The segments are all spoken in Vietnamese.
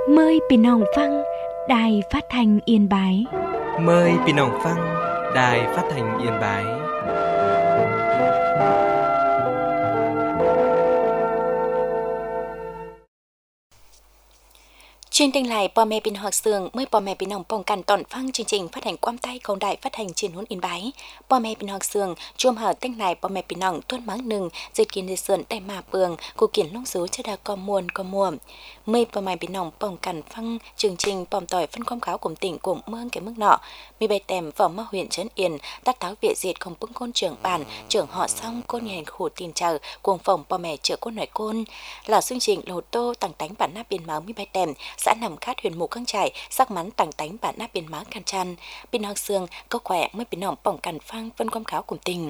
Mờiพี่น้องฟังđài phát thanh Yên Bái. Mời พี่น้องฟัง Đài Phát thanh Yên Bái. Chương trình lạiพ่อแม่พี่น้องเสืองเมื่อพ่อแม่พี่น้องป้องกันตอนฟังchương trình phát hànhความใต้ของđài phát hành trên huấn Yên Bái พ่อแม่พี่น้องเสืองช่วงหาตั้งนายพ่อแม่พี่น้องต้นมังหนึ่งจิตกินในส่วนได้มาเปลืองกูกินลงสูชดากอมวลเมื่อพ่อแม่พี่น้องป้องกันฟังchương trình ปอมต่อยphânความขาวกลุ่มติ่งกลุ่มเมืองแก่เมืองเนาะมีใบแต้มฝ่อมาhuyện Trấn Yên tác táo Việt diệtของปึ้งcôn trưởng bản trưởng họ xong côn nhàn khổ tin chờ cuồng phòngพ่อแม่เจอcôn nội côn là chương trình lô tô tặng tánh bản nắp biên máu miใบแต้มxã nằm khát huyện mù căng trải sắc mắn tặng tánh bản nắp biên máu can chăn biên học xương có khỏe mới biên nòngป้องกันฟังphânความขาวกลุ่มติ่ง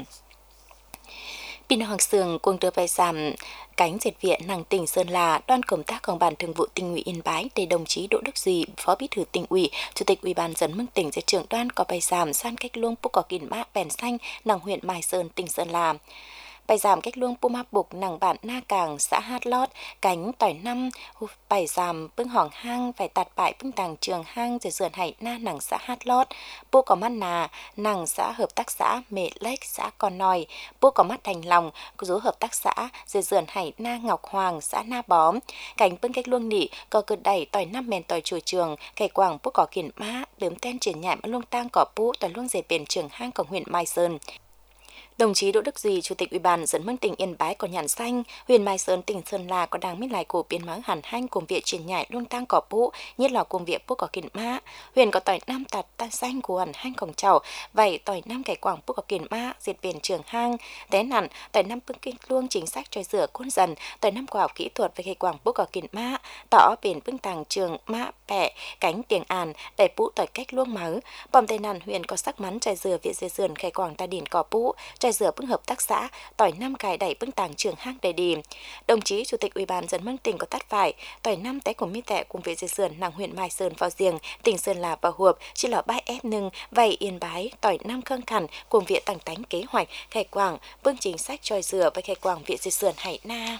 biên học xương cuồng đưa vai giảm cánh diệt viện nàng tỉnh Sơn La đoàn công tácของban thường vụ tỉnh ủy Yên Bái để đồng chí Đỗ Đức Duy phó bí thư tỉnh ủy chủ tịch ủy ban dân mương tỉnh trưởng đoàn có bài giảm san cách luông pu cỏ kìn mã bèn xanh nàng huyện Mai Sơn tỉnh Sơn La bài giảm cách luông pu ma bục nàng bản Na Cảng xã Hát Lót cánh tỏi năm bài giảm bưng hỏng hang phải tạt bại bưng tàng trường hang rồi sườn hải na nàng xã Hát Lót pu có mắt nà nàng xã hợp tác xã Mệ Lếch xã Con Nòi pu có mắt Thành Lòng rú hợp tác xã rồi sườn hải na Ngọc Hoàng xã Na Bó cánh bưng cách luông nỉ có cực đẩy tỏi năm mèn tỏi chùa trường cày quảng pu có kiển mã đớm ten triển nhại luông tang cỏ pu tỏi luông dệt biển trường hang của huyện Mai Sơn. Đồng chí Đỗ Đức Duy, Chủ tịch Ủy ban dân mương tỉnh Yên Bái có nhàn xanh, huyện Mai Sơn tỉnh Sơn La có đang mít lại cổ biến máng hẳn hanh cùng việc triển nhại luông tang cỏ pu, nhất là cùng việc pu cỏ kiển mã. Huyện có tỏi năm tạt tan xanh của hẳn hanh cổng chảo, vậy tỏi năm cải quảng pu cỏ kiển mã, diệt biển trường hang, té nặn, tỏi năm bưng kinh luông chính sách cho rửa côn dần, tỏi năm khoa học kỹ thuật về cải quảng pu cỏ kiển mã, tỏ biển bưng tàng trường mã bẹ, cánh tiền àn, đẩy pu tỏi cách luông máu. Bom tây nặn huyện có sắc mắn trái dừa viện dê sườn cải quảng ta điển cỏ pu, trái dừa bưng hợp tác xã tỏi năm cài đẩy bưng tàng trường hang đầy đi. Đồng chí Chủ tịch Ủy ban dân mương tỉnh có tát phải tỏi năm té của mi tệ cùng viện dê sườn nàng huyện Mai Sơn vào riêng tỉnh Sơn La vào huộp chỉ là bãi ép nưng vậy Yên Bái tỏi năm khương khẩn cùng viện tàng tánh kế hoạch khai quảng bưng chính sách tròi dừa và khai quảng viện dê sườn hải na.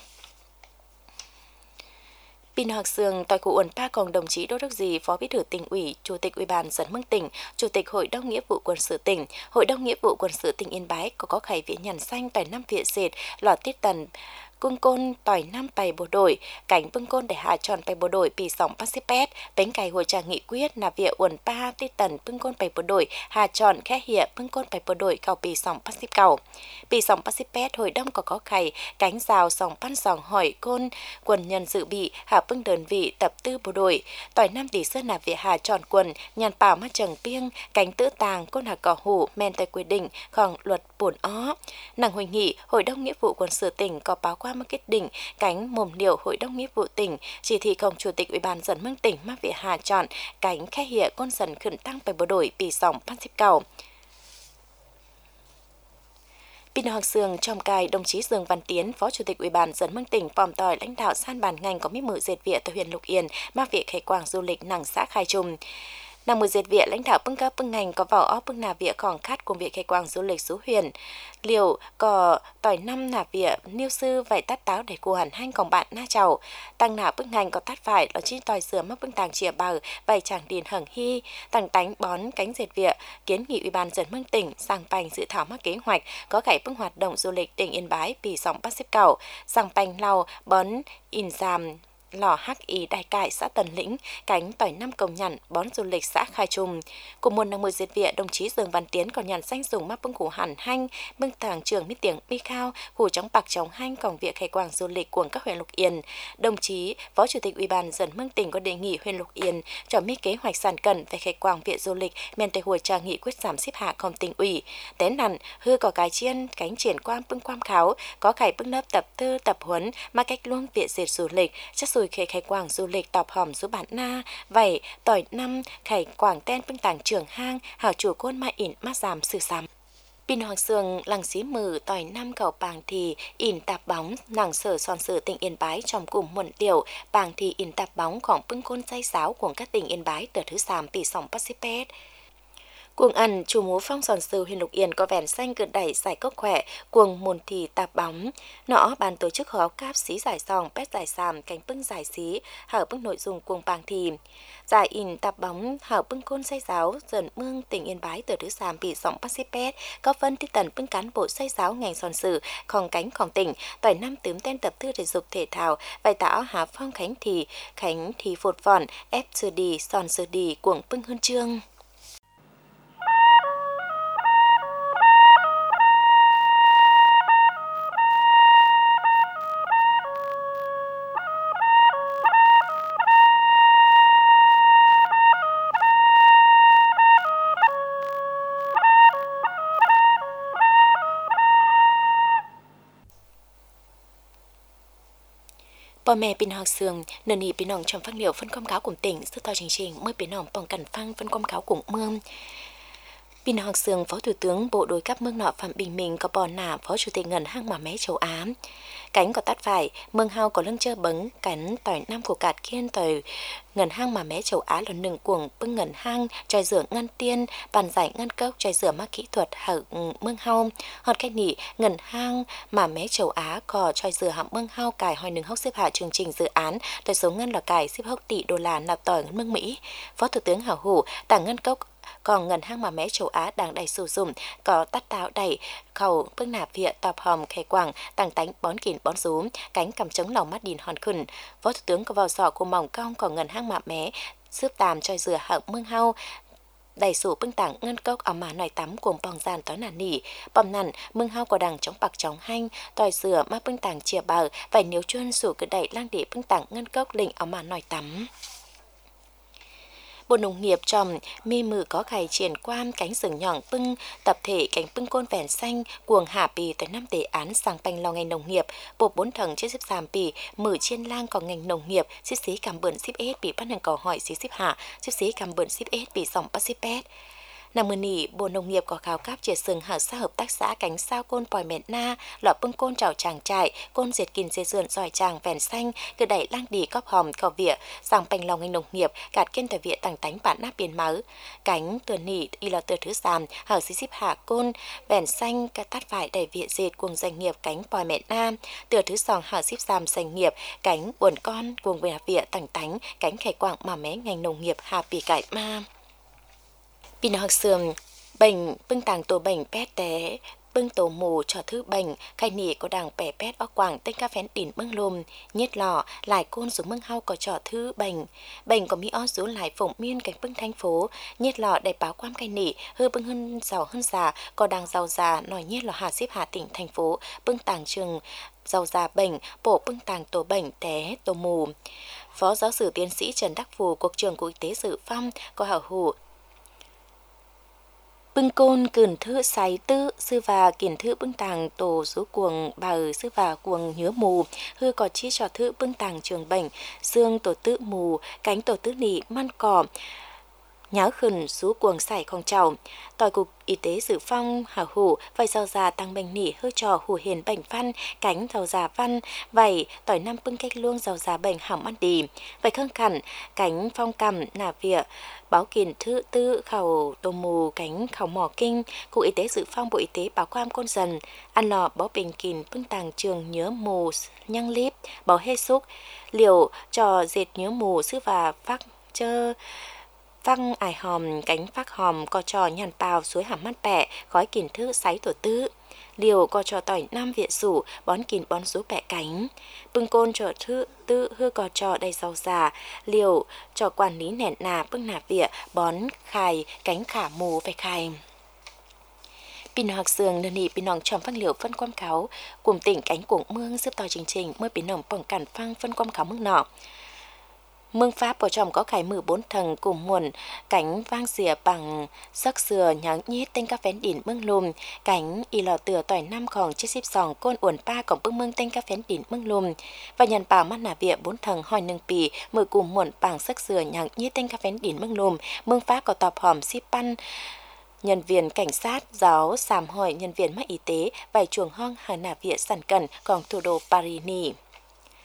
Pin Học Sương tại cụ uẩn pa cùng đồng chí Đỗ Đức Duy, phó bí thư tỉnh ủy, chủ tịch Ủy ban dân mương tỉnh, chủ tịch Hội đồng nghĩa vụ quân sự tỉnh, Hội đồng nghĩa vụ quân sự tỉnh Yên Bái có khải viện nhàn xanh tại năm viện dệt lò tiết tần cung côn tỏi năm bày bộ đội cảnh bưng côn để hạ tròn bày bộ đội pì sòng pasipet bánh cày hồi trà nghị quyết là việc uẩn pa tiết tần bưng côn bày bộ đội hạ tròn khe hiệp bưng côn bày bộ đội cầu pì sòng pasip cầu pì sòng pasipet hồi đông có khải cánh rào sòng pan sòng hỏi côn quần nhân dự bị hạ bưng đơn vị tập tư bộ đội tỏi năm tỷ sơn là việc hạ tròn quần nhàn bảo mắt trần piêng cánh tứ tàng côn hạ cỏ hủ men tại quy định khoảng luật bổn ó nàng hội nghị Hội đồng nghĩa vụ quân sự tỉnh có báo qua kết định cánh mồm điệu Hội đồng nghĩa vụ tỉnh chỉ thị không chủ tịch Ủy ban dân mương tỉnh mắc việc hà chọn cánh khe hiện con dần khẩn tăng bài bộ đội pì sòng pan xếp cầu. Pin Học Sương trong cài đồng chí Dương Văn Tiến, phó chủ tịch Ủy ban dân mương tỉnh pòm tỏi lãnh đạo san bàn ngành có mít mự dệt viện tại huyện Lục Yên mắc việc khai quảng du lịch nàng xã Khai Trung. Nàng mười dệt viện lãnh đạo bưng cấp bưng ngành có vào ó bưng nà viện còn khát cùng việc khai quang du lịch xứ huyền liều có tỏi năm nà viện niêu sư vậy tát táo để của hẳn hanh còn bạn na chầu tăng nà bưng ngành có tát phải đó chỉ tỏi sửa mắc bưng tàng chìa bờ vậy chẳng điền hởng hy tăng tánh bón cánh dệt viện kiến nghị Ủy ban dân mương tỉnh sang bành dự thảo mắc kế hoạch có cải bưng hoạt động du lịch tỉnh Yên Bái pì sòng bắt xếp cầu sang bành lau bón in giảm lò hắc ý đại cại xã Tần Lĩnh cánh tỏi năm công nhận bón du lịch xã Khai Trung cùng một năng mười diệt viện đồng chí Dương Văn Tiến còn nhận danh dùng mắc bưng củ hẳn hanh bưng tàng trường mít tiếng mi khao củ chống bạc chống hanh còn việc khai quảng du lịch của các huyện Lục Yên đồng chí phó chủ tịch Ủy ban dân mương tỉnh có đề nghị huyện Lục Yên cho mi kế hoạch sản cẩn về khai quảng viện du lịch men tây hồi trà nghị quyết giảm xếp hạ không tỉnh ủy tén nặn hư có cái chiên cánh triển quang bưng quam kháo có khải bưng lớp tập tư tập huấn mà cách luông viện dệt du lịch chắc rồi khai quảng du lịch tọp hòm số bản na vậy tỏi năm khai quảng ten bưng tàng trường hang hảo chủ côn ma ỉn ma giảm sự sắm Pin Hoàng Sương lăng xí mừ tỏi năm cầu bàng thì ỉn tạp bóng nàng sở son sử tỉnh Yên Bái trong cùng muộn tiểu bàng thì ỉn tạp bóngของbưng côn say sáo của các tỉnh Yên Bái từ thứ 3 ปี 2018 Cuồng ăn chủ múa phong sòn sừ huyện Lục Yên có vẻn xanh cự đẩy giải cốc khỏe, cuồng môn thì tạp bóng. Nó bàn tổ chức họp cáp xí giải sòng, pét giải sàm, cánh bưng giải xí, hở bưng nội dung cuồng bàng thì. Giải in tạp bóng, hở bưng côn say giáo, dần mương tỉnh Yên Bái từ thứ sàm bị giọng bác sĩ pét, có phân tí tần bưng cán bộ say giáo ngành sòn sừ, khòng cánh khòng tỉnh, tỏi năm tướm tên tập thư thể dục thể thao, vài tảo há phong khánh thì phột vòn, ép sừ đi, sòn sừ đi, cuồng bưng hơn trương. Bò mẹ bình học sường, nền ý bình nòng trong phát liệu phân công cáo cùng tỉnh, sức to chương trình mới bình nòng bằng cảnh phăng phân công cáo cùng mương. Bình học sường Phó Thủ tướng Bộ Đối cấp mương nọ Phạm Bình Minh có bò nả Phó Chủ tịch ngân hàng mà mé châu Á. Cánh có tắt phải, mương hao có lưng chơ bấn, cánh tỏi năm của cạt kiên tỏi ngân hàng mà mé châu Á lần nừng cuồng bưng ngân hàng, tròi rửa ngân tiên, bàn giải ngân cốc, tròi rửa mắc kỹ thuật hở mương hao. Họt cách nỉ, ngân hàng mà mé châu Á có tròi rửa hạm mương hao cải hỏi nừng hốc xếp hạ chương trình dự án, tới số ngân là cải xếp hốc tỷ đô la nạp tỏi ngân mương Mỹ. Phó Thủ tướng Hảo Hủ, tảng ngân cốc còn ngân hàng mà mé châu Á đang đầy sử dụng có tắt táo đầy khẩu bưng nạp vịa tọp hòm khe quảng tăng tánh bón kìn bón rú cánh cầm trống lòng mắt đìn hòn khẩn. Phó Thủ tướng có vào sọ của mỏng cong còn ngân hàng mà mé xướp tàm cho dừa hạng mương hao đầy sủ bưng tảng ngân cốc ở mà nòi tắm cuồng bong giàn tối nà nỉ bom nằn mương hao có đằng chống bạc chống hanh tòi dừa mà bưng tảng chìa bờ vài nếu chuôn sủ cứ đẩy lang để bưng tảng ngân cốc lình ở mà nòi tắm. Bộ Nông nghiệp trồng mi mử có khải triển quan cánh sừng nhọn bưng tập thể cánh bưng côn vẹn xanh cuồng hạ pì tới năm đề án sang banh lo ngành nông nghiệp bộ 4 thằng chế xếp giảm pì mử chiên lang còn ngành nông nghiệp xếp xí cầm bẩn xếp ết bị bắt hàng cầu hỏi xếp hạ xếp xí cầm bẩn xếp ết bị dòng bắt xếp pét. Năm mươi nỉ, Bộ Nông nghiệp có khảo cáp triệt sừng hở xã hợp tác xã cánh sao côn pòi mẹn na, lọ bưng côn trào tràng trại, côn diệt kìn dê dườn giỏi tràng vèn xanh, cứ đẩy lang đi cóp hòm cầu vỉa, sang bành lòng ngành nông nghiệp, gạt kiên tờ vỉa tàng tánh bản nắp biến máu. Cánh tờ nỉ, y lọ tờ thứ sàm, hở xí xíp hạ côn, vèn xanh, cả tát vải đẩy vỉa dệt cuồng doanh nghiệp cánh pòi mẹn na, tờ thứ sòng hở xíp sàm doanh nghiệp, cánh buồn con, cuồng về vỉa tàng tánh, cánh khải quảng mà mé ngành nông nghiệp hà pì cải ma. Pin học sườn bệnh bưng tàng tổ bệnh pét té bưng tổ mù cho thứ bệnh khai nỉ có đảng bẻ pét ở quảng tên ca phén đỉn bưng lùm nhét lò lại côn xuống mưng hao có trò thứ bệnh có mỹ ó xuống lại phổng miên cảnh bưng thành phố nhét lò đầy báo quan khai nỉ hư bưng hơn giàu hơn già có đảng giàu già nói nhét lò hà xếp hà tỉnh thành phố bưng tàng trường giàu già bệnh bộ bưng tàng tổ bệnh té tổ mù. Phó giáo sư tiến sĩ Trần Đắc Phù cục trưởng Cục Y tế Dự Phong có hảo hủ bưng côn cườn thư sái tư sư và kiển thư bưng tàng tổ số cuồng bờ sư và cuồng nhớ mù hư có chi cho thư bưng tàng trường bệnh xương tổ tự mù cánh tổ tự nỉ man cỏ nháo khẩn số cuồng sải không trào tỏi Cục Y tế Dự Phong hảo hủ vài rau già tăng bệnh nỉ hơi trò hủ hiền bệnh văn cánh rau già văn vảy tỏi năm bưng cách luông rau già bệnh hỏng ăn đi vài khương khẩn cánh phong cầm nà vỉa báo kiền thư tư khẩu tô mù cánh khẩu mỏ kinh Cục Y tế Dự Phong Bộ Y tế báo quan côn dần ăn lò báo bình kìn bưng tàng trường nhớ mù nhăng líp báo hê xúc liều trò dệt nhớ mù sư và phát chơ văng ải hòm cánh phát hòm co trò nhàn bào suối hàm mắt bẹ gói kìn thư sáy tổ tư liều co trò tỏi nam viện sủ bón kìn bón rú bẹ cánh bưng côn trò thư tư hư co trò đầy rau già liều trò quản lý nẹn nà bưng nà vỉa bón khài cánh khả mù phải khài. Pin học sường nền nỉ pin nòng tròn phăng liệu phân quam cáo cùng tỉnh cánh cuồng mương giúp tỏi chương trình mới pin nòng bỏng cản phăng phân quam cáo mương nọ. Mương Pháp ở trong có khải mử 4 thằng cùng nguồn cánh vang xìa bằng sắc sừa nháng nhít tên các phén đỉn mương lùm cánh y lò tựa tỏi năm khòng chiếc xếp sòng côn uẩn pa cổng bưng mương tên các phén đỉn mương lùm và nhàn bảo mắt nà vịa 4 thằng hỏi nâng pì mử cùng nguồn bằng sắc sừa nháng nhít tên các phén đỉn mương lùm mương Pháp có tọp hòm xếp pan nhân viên cảnh sát giáo sàm hỏi nhân viên mắc y tế vài chuồng hong hà nà vịa sản cần còn thủ đô Paris nỉ.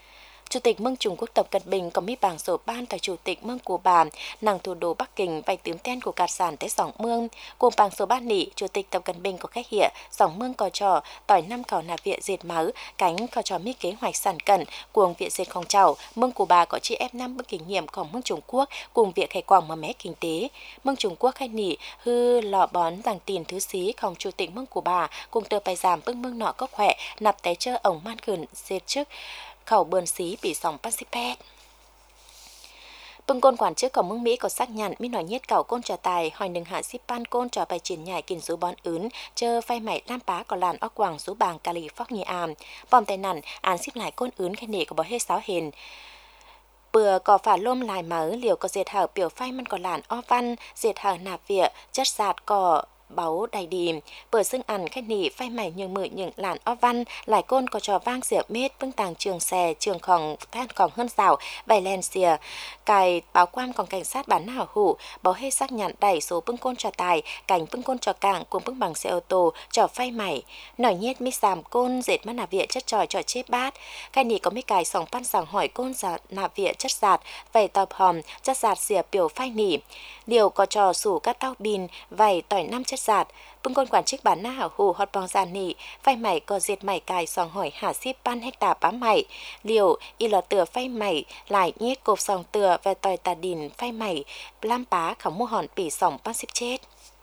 Chủ tịch Mông Trung Quốc Tập Cận Bình có mi bảng sổ ban tại Chủ tịch Mông Cuba, nàng thủ đô Bắc Kinh vài tướng ten của cát sản tới sòng mương. Cùng bảng sổ ban nị, Chủ tịch Tập Cận Bình có khách hiện sòng mương cò trò, tỏi năm cò nạp viện diệt máu, cánh cò trò mi kế hoạch sản cận, cuồng viện diệt không chảo. Mông Cuba có chi ép 5 bước kinh nghiệm của Mông Trung Quốc cùng việc khai quảng mà mé kinh tế. Mông Trung Quốc khách nị hư lọ bón giảng tiền thứ xíของChủ tịch Mông Cuba cùng tờ bài giảm bưng mương nọ có khỏe nạp té chơ ổng man khẩn diệt trước khẩu bờn xí bị sòng Pacific. Bưng côn quản chức của Mông Mỹ có xác nhận mi nói nhiết cẩu côn trò tài hỏi đừng hạ xếp ban côn trò bài triển nhảy kiền số bón ướn chơ phai mảy lam pá có làn óc quảng số bàng California. Bom tai nạn án xếp lại côn ướn khen nể của bó hết 6 hình. Bừa có phả lôm lại mở liều có diệt hở biểu phaiมันcó làn o văn diệt hở nạp vịa chất sạt có báu đầy đìm bờ xưng ăn khách nỉ phai mày nhường mự những làn o văn lại côn có trò vang diệu mết bưng tàng trường xe trường khòng than khòng hơn rào vài len xìa cài báo quan còn cảnh sát bán hảo hủ báo hết xác nhận đẩy số bưng côn trò tài cảnh bưng côn trò cảng cùng bưng bằng xe ô tô trò phai mày nổi nhét mi sàm côn dệt mắt nạp vịa chất tròi trò chết bát cái nỉ có mi cài sòng pan sàng hỏi côn giả nạp vịa chất giạt vầy tọp hòm chất giạt xìa biểu phai nỉ điều có trò sủ cắt tao bin vầy tỏi 5 chất giạt bưng côn quản chức bán na hảo hủ hot bong giàn nỉ phai mày có diệt mày cài sòng hỏi hạ xíp pan hecta bám mày liều y lờ tựa phai mày lại nhét cột sòng tựa về tỏi tà đìn phai mày lam pá khổng mua hòn pỉ sòng pan xíp chết.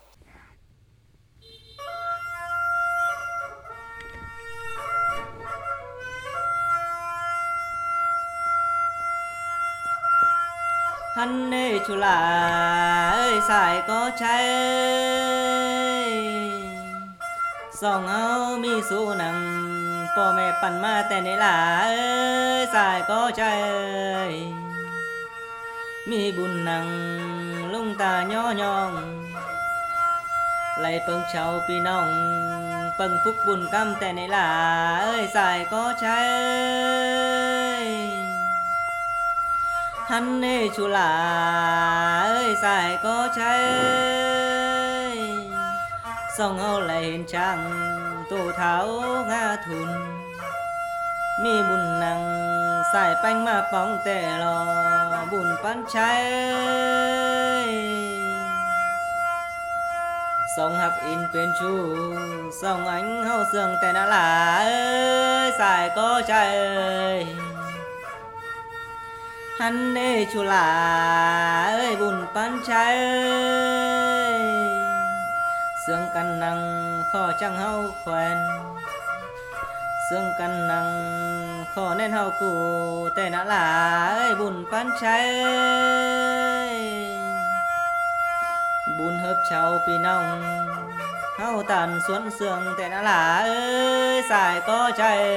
Hắn ê chú là ơi xài có trái song áo mi su nằng po mẹปั่นมาแต่นี่ล่ะเอ้ยสายก็ใจมีบุญนังลุงตาย่อยองไล่เปิงเชาพี่น้องเปิงพุกบุญกำแต่นี่ล่ะเอ้ยสายก็ใจhắn ê chú là ơi xài có trái song áo lại hình trang tổ tháo ngã thùn mi buồn nặng xài bánh mà bóng tè lò buồn bán trái song hạc in bên chú song ánh hao sương tè đã là ơi xài có trái hắn ê chú là ơi buồn bán trái sương căn năng khó chẳng hao khoen sương căn năng khó nên hao cụ tệ đã là ơi buồn bán trái buồn hợp cháu vì nông hao tàn xuống sương tệ đã là ơi xài có trái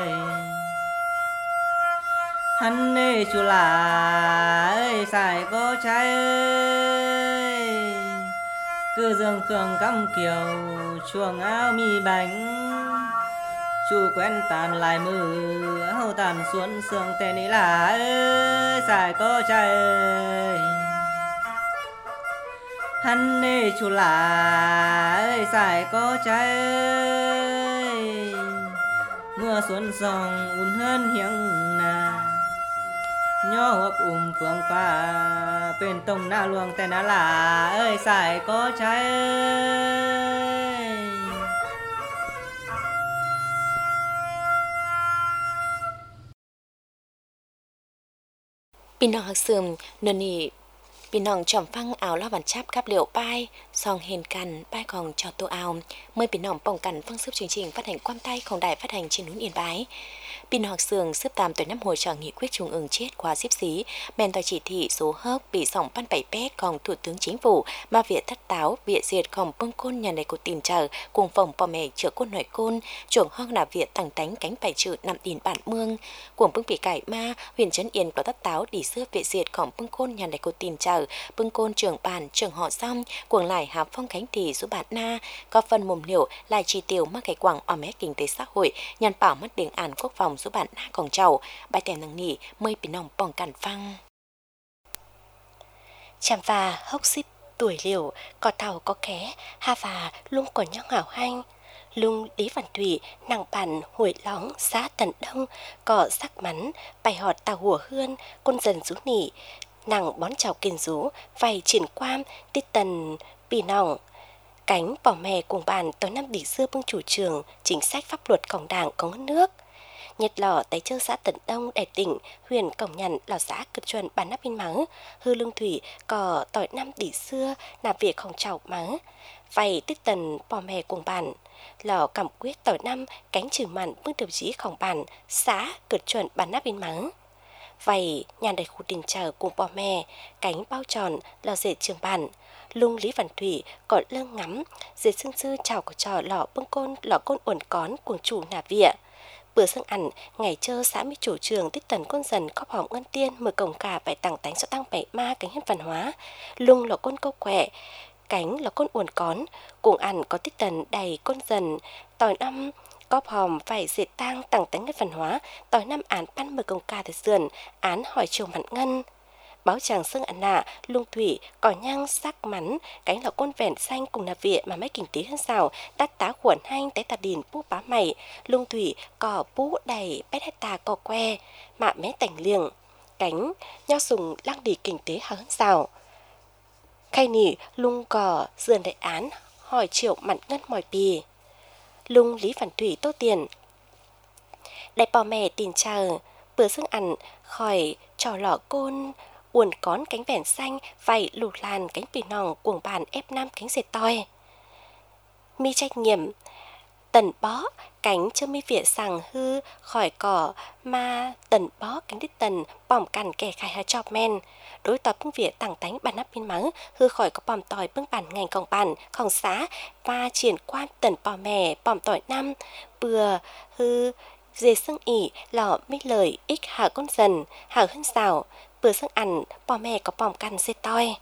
hắn ê chú là ơi xài có trái cứ dương khương cắm kiều chuồng áo mi bánh chú quen tàn lại mưa áo tàn xuống sương tên ấy là ơi xài có trái hắn ê chú là ơi xài có trái mưa xuống sông un hơn hiếng nà nhỏ hộp phương pha bên tông na luồng tên na là ơi xài có trái Bình học sườn nền nỉ bình nòng trỏm phăng áo lo bàn chắp cáp liệu pai song hền cằn pai còn cho tô áo mời bình nòng bỏng cằn phương sức chương trình phát hành quan tay không đài phát hành trên núi Yên Bái. Bình học sườn xếp tạm tới năm hồi trở nghị quyết trung ương chết qua xếp xí men tòa chỉ thị số hớp bị sòng ban 7 pét còn thủ tướng chính phủ mà việc thất táo việc diệt còn bưng côn nhà này của tìm chờ cùng phòng bò mẹ chữa côn nội côn trưởng hoang là việc tàng tánh cánh bài trừ nằm tiền bản mương cuồng bưng bị cải ma huyện trấn Yên có thất táo đi xưa việc diệt còn bưng côn nhà này của tìm chờ bưng côn trưởng bản trưởng họ xong cuồng lại hạp phong khánh thì số bản na có phần mồm liệu lại chi tiêu mắc cái quảng ở mé kinh tế xã hội nhằm bảo mất điện án quốc phòng số bản na còn trầu bài tèm năng nghỉ mây bị nòng bỏng cản phăng chạm và hốc xít tuổi liều có tàu có ké ha và luôn có nhóc hảo hanh Lung Lý Văn Thủy nàng bản Huệ Lóng xã Tần Đông có sắc mắn bài họt tàu hùa hươn con dần rú nỉ nàng bón chào kiên rú vầy triển quan tít tần bì nòng cánh bỏ mè cùng bàn tối năm đỉ xưa bưng chủ trường chính sách pháp luật cổng đảng có nước nhiệt lò tại chơi xã Tần Đông đại tỉnh huyền cổng nhận lò xã cực chuẩn bản nắp in mắng hư lương thủy có tỏi năm đỉ xưa là việc không chào mắng vầy tít tần bỏ mè cùng bàn lò cảm quyết tỏi năm cánh trừ mặn bưng điều chí khổng bản xã cực chuẩn bản nắp in mắng vầy nhà đầy khu đình chờ cùng bỏ mè cánh bao tròn lò dệt trường bản Lung Lý Văn Thủy còn lương ngắm dệt xương sư chào của trò lò côn uẩn cón cuồng chủ nà vịa bữa sương ăn ngày chơ xã mi chủ trường tích tần con dần cóp hỏng ngân tiên mở cổng cả bài tặng tánh cho tăng bảy ma cánh hết văn hóa lung là con câu quẹ cánh là con uẩn cón cùng ăn có tích tần đầy con dần tỏi năm cóp hòm phải dệt tang tặng tánh hết văn hóa tỏi năm án pan mở cổng cả thời sườn án hỏi chiều mặn ngân báo chàng sương ăn nạ lung thủy cỏ nhang sắc mắn cánh là con vẹn xanh cùng là vịa mà mấy kinh tế hơn sao tát tá khuẩn hanh té tà đìn pú bá mày lung thủy cỏ pú đầy bét hết tà cỏ que mạ mé tảnh liềng cánh nho sùng lăng đi kinh tế hơn sao khay nỉ lung cỏ dườn đại án hỏi triệu mặn ngân mỏi bì Lung Lý Văn Thủy tô tiền đại bò mẹ tin chờ bữa sương ăn khỏi trò lọ côn uồn cón cánh vẹn xanh vảy lụt làn cánh pì nòng cuồng bàn ép năm cánh dệt toi mi trách nhiệm tần bó cánh chơ mi vỉa sàng hư khỏi cỏ ma tần bó cánh đít tần bỏm cằn kẻ khai hà chọc men đối tỏ bưng vỉa tảng tánh bàn nắp biên mắng hư khỏi có bỏm tỏi bưng bàn ngành cổng bàn khổng xá và triển quan tần bò mè bỏm tỏi năm bừa hư dê sưng ỉ lọ mi lời ích hạ con dần hạ hơn xào bữa sương ăn bò mè có bỏm cằn dê toi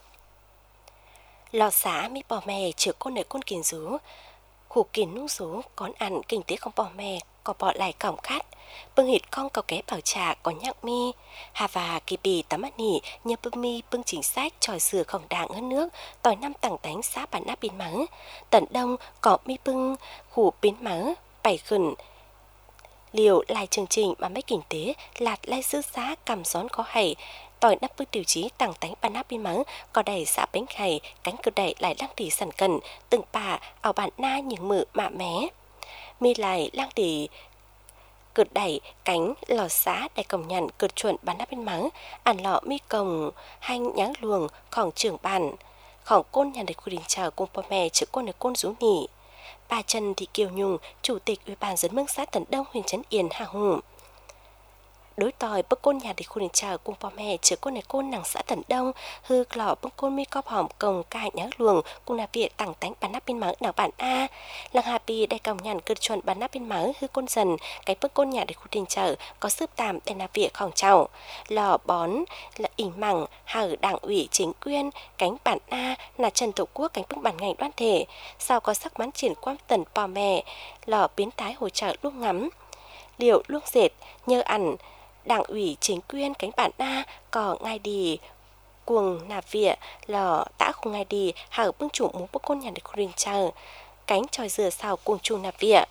lò xá mi bò mè chữa con nơi con kín rú khu kín nung rú con ăn kinh tế không bò mè có bỏ lại cổng khát bưng hịt con cầu ké bảo trà có nhạc mi hà và kỳ bì tắm mắt nỉ nhờ bưng mi bưng chính sách tròi sửa khổng đảng hơn nước tỏi năm tảng tánh xã bản nắp biến mắng tận đông có mi bưng khu biến mắng bảy khẩn liều lại chương trình mà mấy kinh tế lạt lai sư giá cầm gión có hay tỏi nắp bức tiêu chí tặng tánh bàn nắp biên mắng có đầy xã bánh hay cánh cực đầy lại lăng đi sẵn cần từng bà ảo bản na những mự mạ mé mi lại lăng đi cực đẩy cánh lò xá đại cổng nhận cực chuẩn bàn nắp biên mắng ăn lọ mi cồng hanh nháng luồng khỏng trưởng bàn khỏng côn nhà đầy khu đình chờ cùng bò mè chữ côn ở côn rú nỉ bà Trần Thị Kiều Nhung, Chủ tịch Ủy ban dân mương xã Tần Đông huyện Trấn Yên Hà Hùng. Đối tòi bức côn nhà đi khu đình chờ cùng bò mẹ chứa côn này côn nàng xã Tần Đông hư lọ bức côn mi cọp hỏng cồng cài nhá luồng cùng là việc tặng tánh bản nắp biên mắng nàng bản A lăng hà bì đại còng nhàn cực chuẩn bản nắp biên mắng hư côn dần cái bức côn nhà đi khu đình chờ có sướp tạm để là việc khỏng chào lò bón là ỉnh mẳng hở đảng ủy chính quyền cánh bản A là Trần Tổ Quốc cánh bức bản ngành đoàn thể sau có sắc mắn triển quan tần bò mẹ lò biến tái hỗ trợ lúc ngắm liệu lúc dệt nhờ ăn đảng ủy chính quyền cánh bản A có ngay đi cuồng nạp vỉa lò tã không ngay đi hở bưng chủ mũ bốc côn nhà được khuyên chờ cánh tròi dừa xào cuồng chủ nạp vỉa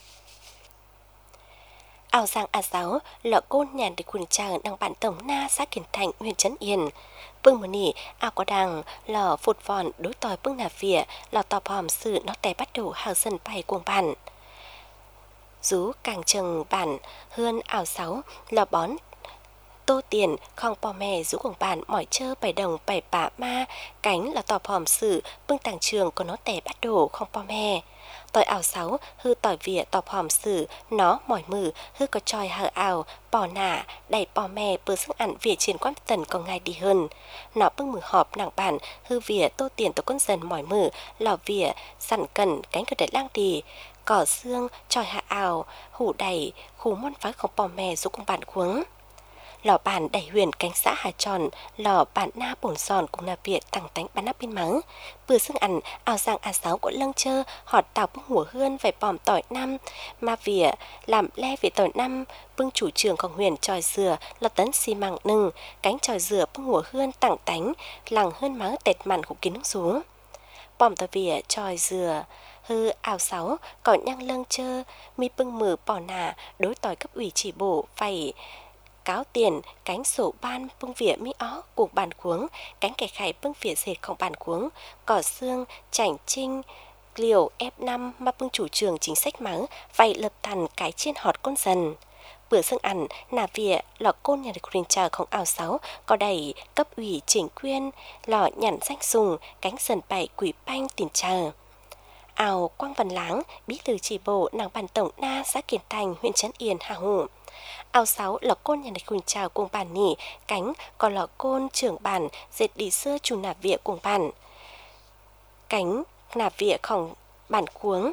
ảo giang a giáo lọ côn nhà được khuyên chờ đang bản tổng na xã Kiển Thành huyện Trấn Yên bưng một nỉ ảo có đằng lò phụt vòn đối tòi bưng nạp vỉa lò tò hòm sự nó tè bắt đầu hở sân bay cuồng bản rú càng trừng bản hơn ảo sáu lò bón tô tiền không bò mè rú cùng bản mỏi chơ bảy đồng bảy bả ma cánh là tò hòm sự bưng tàng trường của nó tè bắt đổ không bò mè tỏi ảo sáu hư tỏi vỉa tò hòm sự nó mỏi mử hư có tròi hở ảo bò nả đẩy bò mè bữa sức ăn vỉa trên quan tần còn ngay đi hơn nó bưng mử họp nàng bản hư vỉa tô tiền tổ con dần mỏi mử lò vỉa sẵn cần cánh cửa đại lang đi cỏ xương tròi hạ ảo hủ đầy khủ môn phái không bò mè rú cùng bản khuống lò bản đẩy huyền cánh xã Hà Tròn lò bản na bổn giòn cùng là việc tặng tánh bán nắp biên mắng bữa sương ăn ảo giang a sáu của lăng chơ họt tàu bưng hùa hươn phải bòm tỏi năm mà vỉa làm le về tỏi năm bưng chủ trườngของhuyền tròi dừa là tấn xi măng nừng cánh tròi dừa bưng hùa hươn tặng tánh lằng hơn mắng tẹt mặn của kiến nước xuống bòm tờ vỉa tròi dừa hư ảo sáu còn nhăng lâng chơ mi bưng mừ bỏ nà đối tỏi cấp ủy chỉ bộ phải cáo tiền cánh sổ ban bưng vỉa mi ó cùng bàn cuống cánh kẻ khải bưng vỉa dệt không bàn cuống cỏ xương chảnh trinh liều F5 mà bưng chủ trường chính sách mắng vậy lập thành cái chiên họt con dần bữa xương ăn nà vỉa lò côn nhà được khuyên chờ không ảo sáu có đầy cấp ủy chỉnh quyên lò nhẵn danh sùng cánh sần bảy quỷ banh tiền chờ ảo quang văn láng bí thư chỉ bộ nàng bàn tổng na xã Kiền Thành huyện Trấn Yên Hà Hủ ảo sáu lò côn nhà được khuyên chờ cùng bản nỉ cánh có lò côn trưởng bản dệt đi xưa chủ nà vỉa cùng bản cánh nà vỉaของbản cuống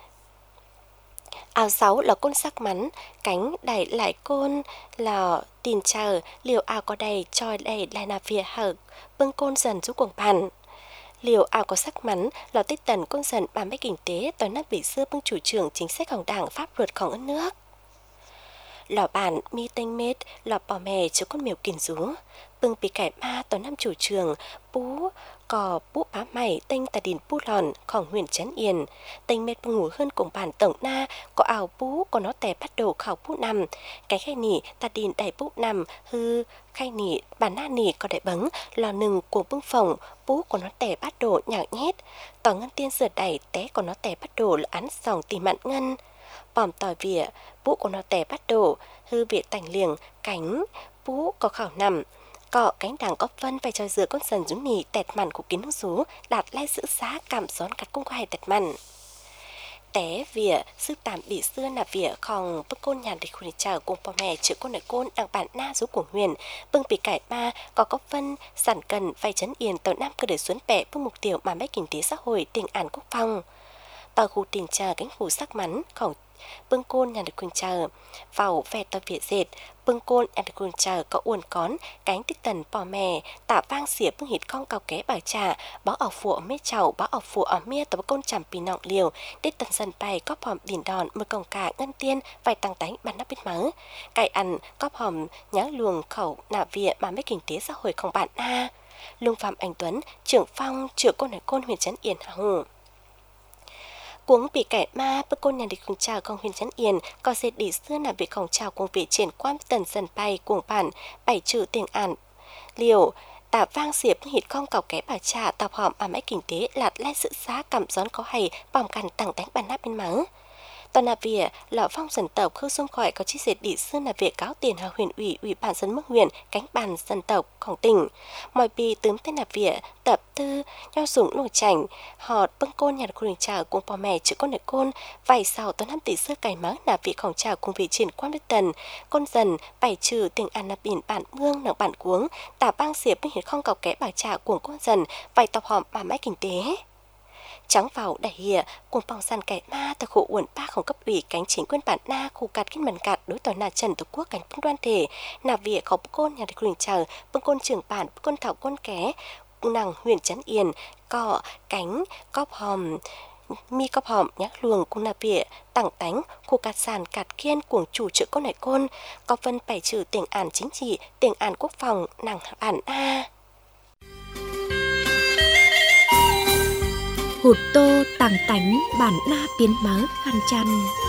áo sáu là côn sắc mắn cánh đẩy lại côn là tiền chờ liều áo có đầy trôi đầy lại nà vỉa hở bưng côn dần giúp cuồng bàn liều áo có sắc mắn là tích tần côn dần bàn mấy kinh tế toàn nát bị xưa bưng chủ trương chính sáchของđảng pháp luậtของnước lò bản mi tinh mết lò bò mè chứ con miều kìm rú bưng bị cải ma toàn năm chủ trường bú cò bú bá mày tinh tà đìn bú lònของhuyện Trấn Yên tinh mết bưng ngủ hơn cùng bản tổng na có ảo bú có nó tè bắt đầu khảo bú nằm cái khay nỉ tà đìn đầy bú nằm hư khay nỉ bản na nỉ có đại bấng lò nừng của bưng phồng bú của nó tè bắt đầu nhạo nhét tỏ ngân tiên sửa đẩy té của nó tè bắt đầu là án sòng tìm mặn ngân bòm tỏi vỉa bú của nó tè bắt đầu hư vỉa tành liềng cánh bú có khảo nằm cọ cánh đảng có vân phải cho dừa con sần rú nỉ tẹt mặn của kiến hông rú đạt lai giữ xá cảm gión cắt cung khoai tẹt mặn té vỉa sư tạm bị xưa nà vỉaของbưng côn nhà địch khuyên chờ cùng bò mè chữ con đại côn đảng bản na rú của huyền bưng bị cải ba có vân sản cần phải Trấn Yên tàu nam cơ để xuống bẻ bưng mục tiêu mà mấy kinh tế xã hội tình an quốc phòng tàu khu tiền chờ cánh khu sắc mắnของbưng côn nhà được quyền chờ vào về tàu vỉa dệt bưng côn nhà được quyền chờ có uốn cón cánh tích tần bò mè tạ vang xỉa bưng hít con cao ké bảo trà bó ở phụ ở mê chầu bó ở phụ ở mía tàu côn chầm pì nọng liều tích tần dần bay có hòm đỉnh đòn mưa còng cả ngân tiên vài tăng tánh bàn nắp biết mớ cải ăn có hòm nhá luồng khẩu nạ vỉa mà mấy kinh tế xã hộiของbạn na Lương Phạm Anh Tuấn trưởng phong trưởng côn hải côn huyện Trấn Yên Hà Hủ cuống bị cải ma bức côn nhà địch cùng chào công huyền Trấn Yên có dệt đi xưa là việcของchào cùng vị triển quan tần dần bay cuồng bản bảy trừ tiền ản liều tả vang xỉa bưng hít con cào ké bà trà tạp hòm à mấy kinh tế lạt lai sự xá cảm gión có hay bòm cằn tặng đánh bàn nắp bên mắng toàn là vỉa lọ phong dân tộc khơi xung khỏi có chiếc dệt đi xưa là việc cáo tiền hà huyện ủy ban dân mức huyện cánh bàn dân tộcของtỉnh mọi bì tướm tên là vỉa tập tư nhau dùng nổi chảnh họt bưng côn nhà khuyên trào cùng bò mè chữ con đại côn vài sau toàn năm tỷ xưa cày mắng là vịของtrào cùng vị triển quan biết tần con dần bảy trừ tình an là biển bản mương nặng bản cuống tả bang xỉa bưng hiệt không cầu kẽ bà trà cuồng con dần vài tập hòm bà máy kinh tế trắng vào đẩy hìa cùng bong sàn kẻ ma từ khu uẩn baของcấp ủy cánh chính quyền bản na khu cạt kinh mần cạt đối tỏi nà trần tổ quốc cánh bưng đoan thể nà vỉaของcôn nhà khuyên trào bưng côn trưởng bản bưng côn thảo côn ké nàng huyện Trấn Yên cọ cánh cóp hòm mi cóp hòm nhắc luồng cùng nà vỉa tặng tánh khu cạt sàn cạt kiên cuồng chủ chữ con đại côn có vân bảy trừ tiền ản chính trị tiền ản quốc phòng nàng bản a hụt tô tàng tánh bản na biến mớ khăn chăn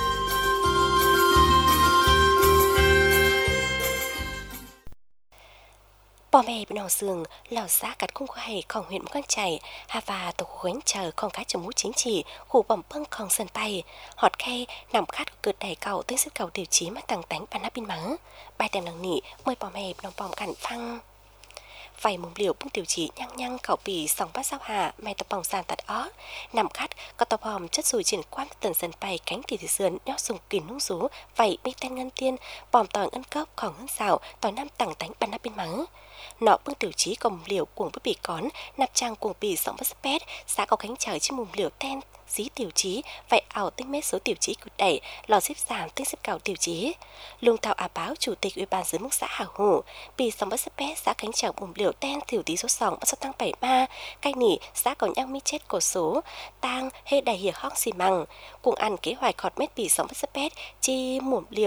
bò mè bên nò sườn lò giá cắt cung khoaiของhuyện Mông Chảy hà và tổ khuyến chờของcái chấm mũ chính trị khu bẩm bưngของsân bay hot khay nằm khát cợt đầy cầu tới sức cầu điều chí mà tàng tánh bàn nắp bên mắng bài tèm nằng nỉ mời bò mè nòng bòm cản phăng vài mồm liều bung tiểu chỉ nhăng nhăng khẩu bì sòng bát sao hà mày tập bỏng sàn tạt ó nằm khát có tập hòm chất sùi triển quan tần dần bay cánh thì sườn nhó dùng kìm nung rú vậy mi tên ngân tiên bòm tỏi ngân cốcของngân xào tỏi năm tặng tánh bàn nắp bên mắng nọ bưng tiểu chí cầm liều cuồng với bì cón nạp trang cuồng bì sòng bát spét xã có cánh trời trên mồm liều ten dí tiểu chí vậy ảo tinh mét số tiểu chí cụt đẩy lò xếp giảm tinh xếp cầu tiểu chí lương thảo à báo chủ tịch ủy ban dưới mức xã Hà Hủ bì sòng bát spét xã cánh trời mồm liều ten tiểu tí số sòng bắt số tăng 7 ma cay nỉ xã còn nhang mi chết cổ số tang hê đầy hiệp hóc xì măng cùng ăn kế hoạch khọt mét bì sòng bát spét chi mồm liều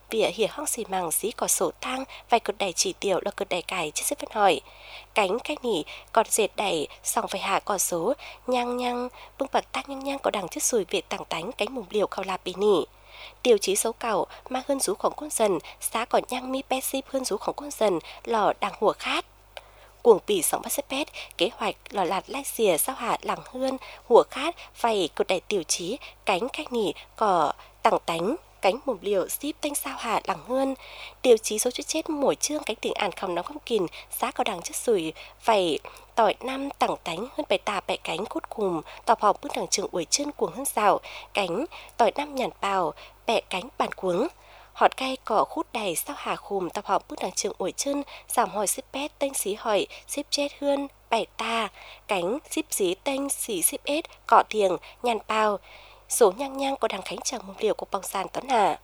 vỉa hỉa hong xì màng xí có sổ tang vài cột đẩy chỉ tiểu là cột đẩy cải chết xếp phân hỏi cánh cái nỉ còn dệt đẩy xong phải hạ có số nhang nhang bưng bật tăng nhang nhang có đằng chất sùi việt tảng tánh cánh mùng liều khao lạp bì nỉ tiêu chí xấu cẩu mang hơn rúของcon dần xá còn nhang mi pe xip hơn rúของcon dần lò đằng hùa khát cuồng pỉ sóng bắt xếp pét kế hoạch lò lạt lai xìa sao hạ lẳng hơn hùa khát vầy cột đẩy tiêu chí cánh cái nỉ có tảng tánh cánh mồm liều ship tanh sao hạ lẳng hơn tiêu chí số chữ chết mỗi chương cánh tiếng àn không nóng không kìn giá có đằng chất sủi vầy tỏi năm tảng tánh hơn bài tà bẹ cánh cốt cùng tỏ họp bước đằng trường uổi chân cuồng hơn rào cánh tỏi năm nhàn bào bẹ cánh bàn cuống họt cay cỏ khút đầy sao hà khùm tập họp bước đằng trường uổi chân giảm hỏi xếp pét tanh xí hỏi xếp chết hơn bảy ta cánh xíp xí tanh xí xếp ết cọ thiềng nhàn bào số nhang nhang có đằng khánh chẳng mục liều của bóng sàn toán hà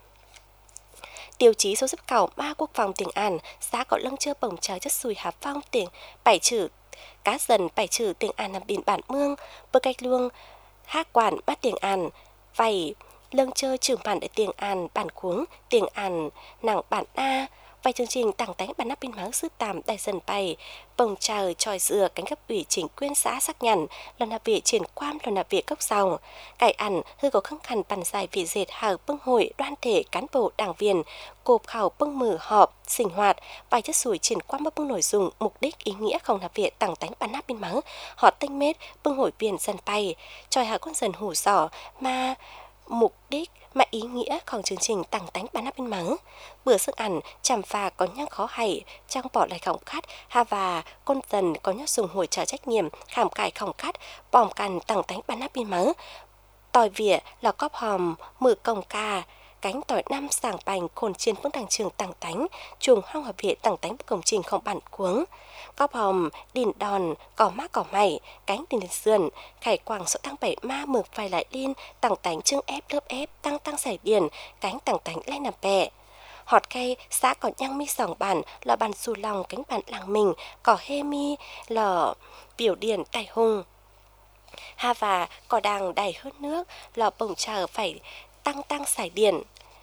tiêu chí số giúp cầu ba quốc phòng tiền An xã có lưng chưa bồng chờ chất sùi hà phong tiền bảy chữ cá dần bảy chữ tiền An nằm biển bản mương bơ cách luông hát quản bắt tiền An vầy lưng chơi trường bản để tiền An bản cuống tiền An nặng bản a vài chương trình tặng tánh bản nắp biên máng sư tàm đại dần bày bồng chờ tròi dừa cánh cấp ủy chính quyền xã xác nhận lần là vị triển quan lần là vị cốc dòng cải ẩn hư có khăng khăn bàn giải vị dệt hở bưng hội đoan thể cán bộ đảng viên cộp khảo bưng mở họp sinh hoạt vài chất sủi triển quan bưng nội dung mục đích ý nghĩa không là vị tặng tánh bản nắp biên máng họ tinh mết bưng hội viên dần bay tròi hạ con dần hủ giỏ mà mục đích mà ý nghĩaของchương trình tặng tánh bản nắp bên mắng bữa sức ăn chằm phà có nhang khó hay trang bỏ lại khổng khát hà và con dần có nhắc dùng hồi trở trách nhiệm khảm cải khổng khát bòm cằn tặng tánh bản nắp bên mắng tỏi vỉa là cóp hòm mử công ca cánh tỏi năm sảng bành khôn trên phương đằng trường tặng tánh chuồng hong hợp viện tặng tánh công trình không bản cuống cóp hòm đìn đòn cỏ mát cỏ mày cánh đìn sườn khải quảng số tăng bảy ma mực phải lại liên tặng tánh trưng ép lớp ép tăng tăng giải điền cánh tặng tánh lên nằm bẹ họt cây xã còn nhang mi sòng bản lò bàn xù lòng cánh bản làng mình cỏ hê mi lò biểu điển tài hùng ha và cỏ đàng đầy hơn nước lò bồng chờ phải tăng tăng giải điển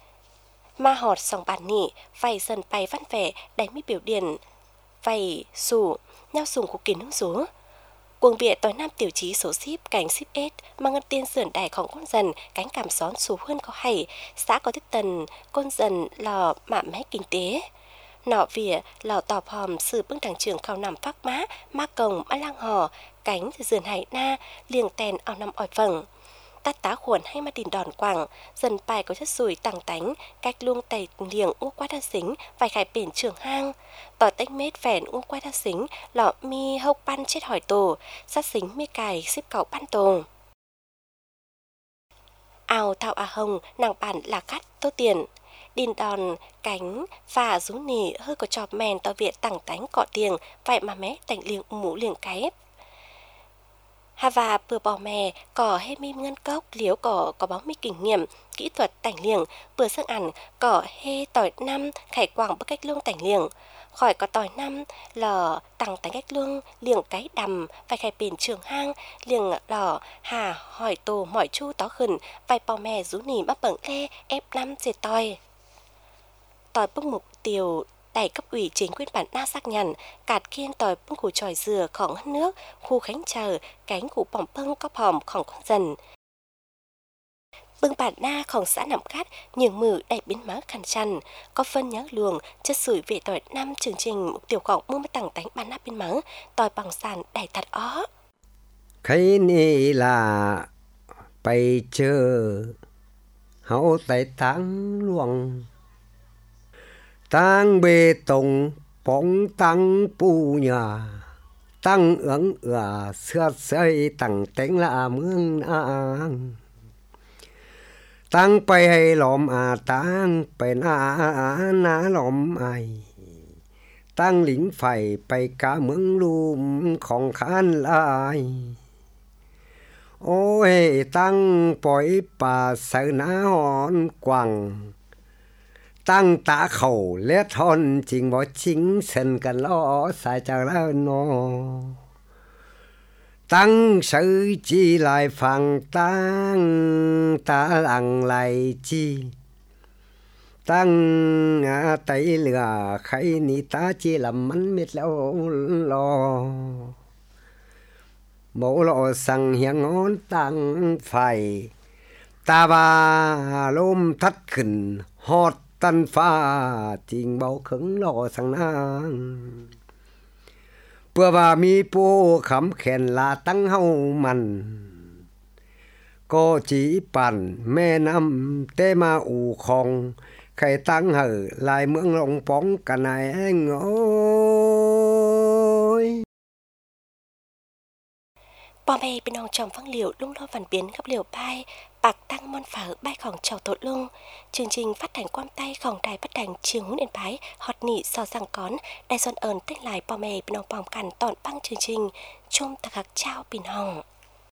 ma họt sòng bản nỉ vầy dần bày văn vẻ đánh mi biểu điển vầy sủ nhau sùng của kiến hương rúa cuồng viện tối năm tiểu chí số ship cánh ship ết mang ngân tiên sườn đàiของcon dần cánh cảm xón số hơn có hay xã có tiếp tần con dần lò mạ mé kinh tế nọ vỉa lò tọp hòm sự bưng đằng trường khao nằm phác má ma cồng ma lang hò cánh sườn hải na liềng tèn ao nằm ỏi vầng tát tá khuẩn hay mà đìn đòn quảng dần bài có chất sùi tàng tánh cách luông tẩy liềng u qua đa xính vài khải biển trường hang tỏi tách mết phèn u qua đa xính lọ mi hốc pan chết hỏi tổ sát xính mi cài xếp cậu pan tổ ao thao a hồng nàng bản là cắt tô tiền đìn đòn cánh và rú nỉ hơi có chọp mèn tao viện tàng tánh cọ tiền vậy mà mé tành liềng mũ liềng cái hà và bừa bò mè cỏ hay mi ngân cốc liếu cỏ có bóng mi kinh nghiệm kỹ thuật tảnh liềng bừa sang ẩn cỏ hê tỏi năm khải quảng bất cách luông tảnh liềng khỏi có tỏi năm lò tặng tánh cách luông liềng cái đầm vài khải biển trường hang liềng lò hà hỏi tổ mỏi chu tó khẩn vài bò mè rú nỉ bắp bẩn lê ép năm dệt tỏi bưng mục tiêu đẩy cấp ủy chính quyền bản na xác nhận cạt kiên tỏi bưng củ tròi dừaของnước khu khánh chờ cánh củ bỏng bưng có hòmของcon dần bưng bản naของxã nằm cát nhường mử đẩy biến má khăn chăn có phân nhớ luồng chất sủi về tỏi năm chương trình mục tiêuของmương mới tặng tánh bản na biến má tỏi bằng sàn đẩy thật ó cái này làไปเจอเขาtại tháng luồng tăng bê tông bóng tăng pu nhà tăng ứng xưa xây tăng tính là mương nàng tăng bay hay lòm tăng bay na lòm ai tăng lính phải bay cả mương lùmของkhán lại ôi tăng bói bà sợ ná hòn quăng tăng tạ khẩu lét hòn chính bỏ chính sân cần lo sai chào lao nó tăng sự chi lại phẳng tăng ta lặng lại chi tăng tay lửa khay ni ta chỉ làm mắn miết lâu lo mẫu lộ sang hiang ngón tăng phải ta ba lôm thắt khẩn hót tân pha tình bao khứng lộ sang nang bữa bà mi po khắm khen là tăng hậu mặn có chỉ bản mẹ năm tê ma ủ khong khai tăng hở lại mượn lòng bóng cả này anh ơi. Bò mẹ bên nòng trồng phăng liệu lung lo văn biến gặp liều bay bạc tăng môn phở bay khỏng trầu tội lung. Chương trình phát hành quam tay khỏng đài phát hành chiều hún yên bái hot nị so rằng con đài xuân ơn tên lại bò mẹ bên nòng bòm cằn tọn băng chương trình chung tạc hạc trao bình hồng.